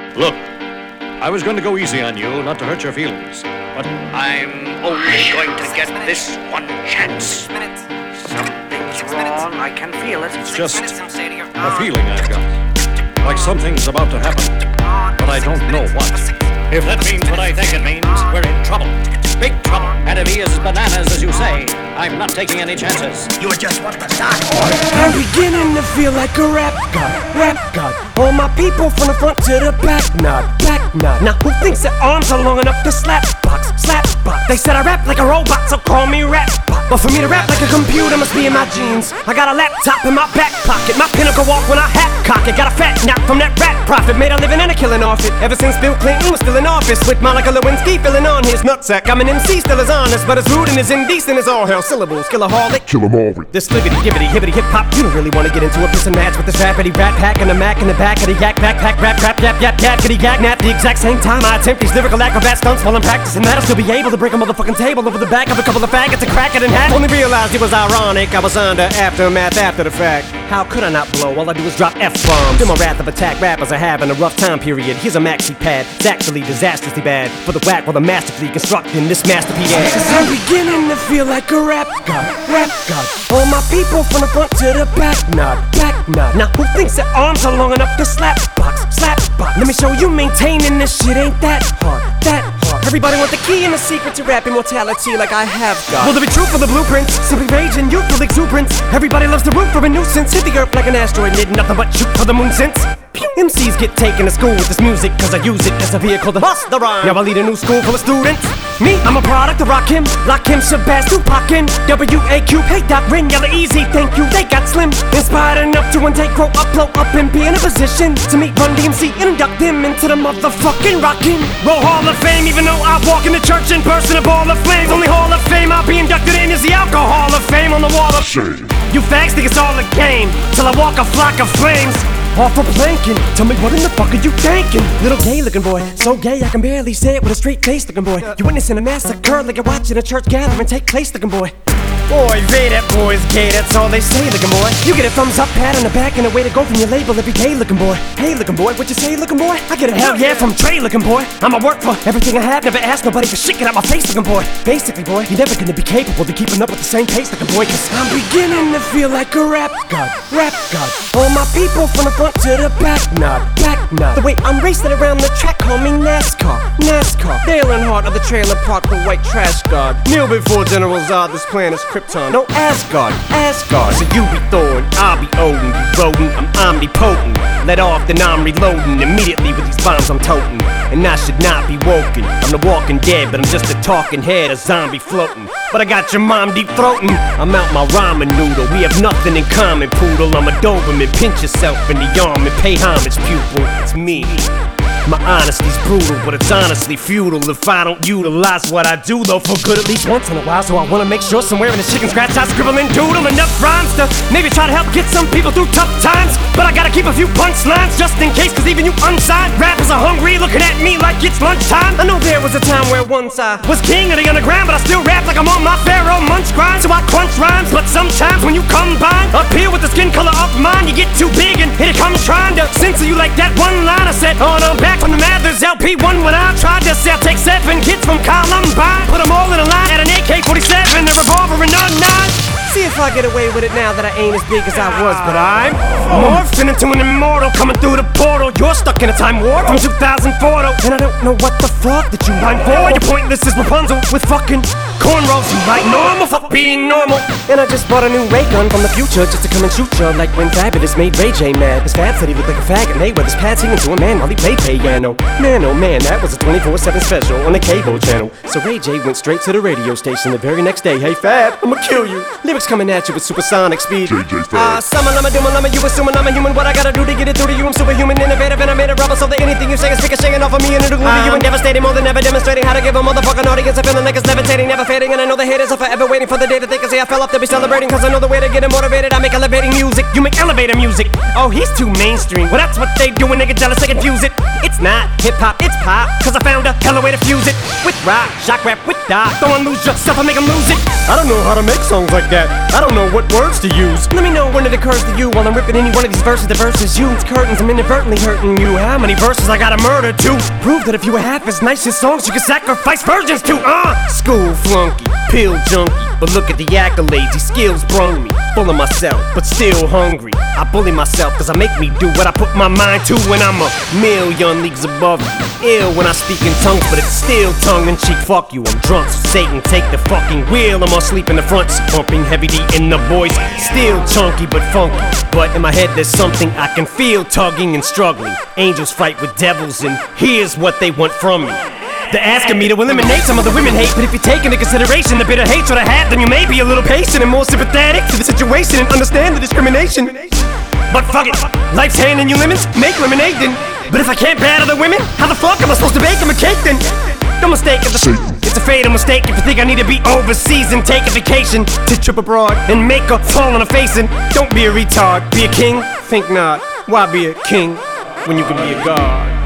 Look, I was going to go easy on you, not to hurt your feelings, but I'm only going to get this one chance. Something's wrong. I can feel it. It's just a feeling I've got. Like something's about to happen, but I don't know what. If that means what I think it means, we're in trouble. Big trouble. And if he is bananas, as you say, I'm not taking any chances. You just want to start. I'm beginning to feel like a rap god. All my people from the front to the back nod. Now who thinks their arms are long enough to slap box? They said I rap like a robot, so call me rap bot. But for me to rap like a computer must be in my genes. I got a laptop in my back pocket, my pinnacle walk when I hat cock it. Got a fat knock from that rap profit, made a living and a killing off it. Ever since Bill Clinton was still in office, with Monica Lewinsky filling on his nutsack. I'm an MC, still as honest, but as rude and as indecent as all hell. Syllables, killaholic, kill 'em all. this flippity, gibbity, hibbity, hip hop. You don't really wanna get into a piss and match with this rappity rat pack and a Mac in the back of the yak backpack, rap, yap, yackity, yak, nap. The exact same time I attempt these lyrical acrobat stunts while I'm practicing that, I'll still be able to break a motherfucking table over the back of a couple of faggots and crack it in half. Only realized it was ironic, I was under aftermath after the fact. How could I not blow? All I do is drop F-bombs. Then my wrath of attack rappers are having a rough time period. Here's a maxi pad, it's actually disastrously bad for the whack while I'm masterfully constructing this masterpiece. Cause I'm beginning to feel like a rap god. All my people from the front to the back nod. Now who thinks their arms are long enough to slap box? Let me show you maintaining this shit ain't that hard. Everybody want the key and the secret to rap immortality like I have got. Will there be truth for the blueprints? Simply rage and youthful exuberance. Everybody loves to root for a nuisance. Hit the earth like an asteroid, did nothing but shoot for the moon since. MCs get taken to school with this music, cause I use it as a vehicle to bust the rhyme. Now I lead a new school full of students. Me, I'm a product of Rakim, Shabazz, Tupac, W.A.Q. Hey Doc, Ren, yell easy, thank you, they got slim. Inspired enough to one day grow up, blow up, and be in a position to meet Run DMC and induct them into the motherfucking Rockin' Roll Hall of Fame. Even though I walk in the church in person, a ball of flames. Only Hall of Fame I'll be inducted in is the Alcohol of Fame on the wall of shame. You fags think it's all a game, till I walk a flock of flames. Off for planking, tell me what in the fuck are you thinking? Little gay looking boy, so gay I can barely say it with a straight face looking boy. You witnessing a massacre like you're watching a church gathering take place looking boy. Boy, they that boy's gay, that's all they say looking boy. You get a thumbs up, pat on the back, and a way to go from your label every day looking boy. Hey looking boy, what you say looking boy? I get a hell yeah from Trey looking boy. I'ma work for everything I have, never ask nobody for shit, get out my face looking boy. Basically boy, you're never gonna be capable of keeping up with the same pace looking boy, cause I'm beginning to feel like a rap god. All my people from the front to the back nod. The way I'm racing around the track, call me NASCAR. Dale Earnhardt of the trailer park, the white trash god. Kneel before General Zod, this planet's Krypton. No Asgard. So you be Thor and I'll be Odin. You rodent, I'm omnipotent. Let off, then I'm reloading immediately with these bombs I'm toting. And I should not be woken. I'm the walking dead, but I'm just a talking head, a zombie floating. But I got your mom deep throating. I'm out my ramen noodle. We have nothing in common, poodle. I'm a Doberman. Pinch yourself in the arm and pay homage, pupil. It's me. My honesty's brutal, but it's honestly futile if I don't utilize what I do, though, for good at least once in a while. So I wanna make sure somewhere in the chicken scratch I scribble and doodle enough rhymes to maybe try to help get some people through tough times. But I gotta keep a few punchlines just in case, cause even you unsigned rappers are hungry, looking at me like it's lunchtime. I know there was a time where once I was king of the underground, but I still rap like I'm on my Pharaoh Munch grind. So I crunch rhymes, but sometimes when you combine up here with the skin color of mine, you get too big and here it comes trying to censor you like that one line I said on back from the Mathers LP1 when I tried to sell. Take 7 kids from Columbine, put them all in a line at an AK-47, a revolver and a 9. See if I get away with it now that I ain't as big as I was, but I'm morphing into an immortal coming through the portal. You're stuck in a time warp from 2004 though, and I don't know what the fuck that you rhyme for. You're pointless as Rapunzel with fucking cornrows. You like normal, fuck being normal. And I just bought a new ray gun from the future just to come and shoot ya, like when Fabulous made Ray J mad. His Fab said he looked like a faggot. Mayweather's pad singing to a man while he played piano. Man, oh man, that was a 24/7 special on the cable channel. So Ray J went straight to the radio station the very next day. Hey Fab, I'ma kill you. Lyrics coming at you with supersonic speed. Summon, you assuming I'm a human. What I gotta do to get it through to you? I'm superhuman, innovative, and I made a rubber so that anything you say is ricocheting off off of me and it'll glue to you and devastating, more than ever demonstrating how to give a motherfucking audience a feeling like it's levitating, never fading. And I know the haters are forever waiting for the day that they can say I fell off to be celebrating, cause I know the way to get them motivated. I make elevating music, you make elevator music. Oh, he's too mainstream. Well, that's what they do when they get jealous, they confuse it. It's not hip-hop, it's pop, cause I found a hella way to fuse it. With rock, shock rap, with dot. Don't lose yourself, I make them lose it. I don't know how to make songs like that. I don't know what words to use. Let me know when it occurs to you while I'm ripping any one of these verses. The verses you, it's curtains, I'm inadvertently hurting you. How many verses I gotta murder to prove that if you were half as nice as songs you could sacrifice virgins to? School flunky, pill junkie, but look at the accolades, these skills brung me. Full of myself, but still hungry. I bully myself cause I make me do what I put my mind to when I'm a million leagues above you. Ill when I speak in tongues, but it's still tongue-in-cheek. Fuck you, I'm drunk, so Satan take the fucking wheel. I'm asleep in the front seat, pumping heavy D in the voice. Still chunky but funky, but in my head there's something I can feel tugging and struggling. Angels fight with devils and here's what they want from me. They're asking me to eliminate some of the women hate, but if you take into consideration the bitter hatred I have, then you may be a little patient and more sympathetic to the situation and understand the discrimination. But fuck it, life's handing you lemons, make lemonade then. But if I can't battle the women, how the fuck am I supposed to bake them a cake then? Don't mistake it's a fatal mistake if you think I need to be overseas and take a vacation to trip abroad and make a fall on a face. And don't be a retard, be a king? Think not, why be a king when you can be a god?